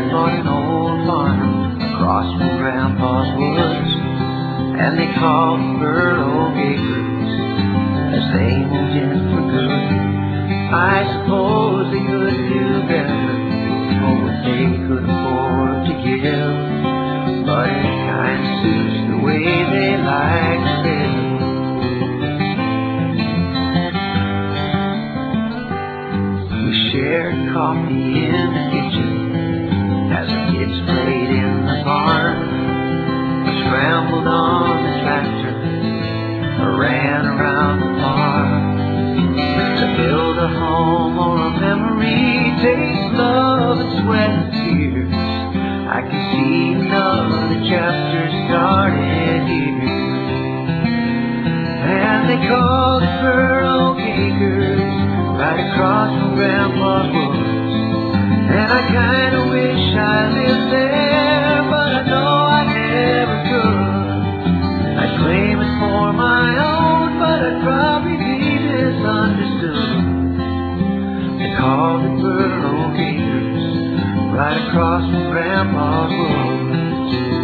bought an old farm across from Grandpa's woods, and they called it Burl Oak Acres as they moved in for good. I suppose they could do better for what they could afford to give, but it kind of suits the way they like to live. We shared coffee in the kitchen as the kids played in the barn, or scrambled on the tractor, or ran around the farm. To build a home or a memory takes love and sweat and tears. I can see another chapter started here, and they called it Burl Oak Acres, right across from Grandpa's woods. And I kinda wish I lived there, but I know I never could. I'd claim it for my own, but I'd probably be misunderstood. They called it Burl Oak Acres, right across from Grandpa's woods.